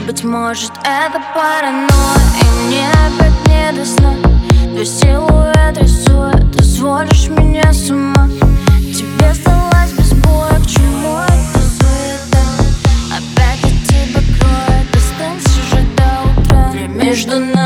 Быть может, это паранойя, и мне опять не до сна. Твой силуэт рисует, ты сводишь меня с ума. Тебе сдалась без боя, к чему эта суета? Опять от тебя кроет, останься же до утра. Время между нами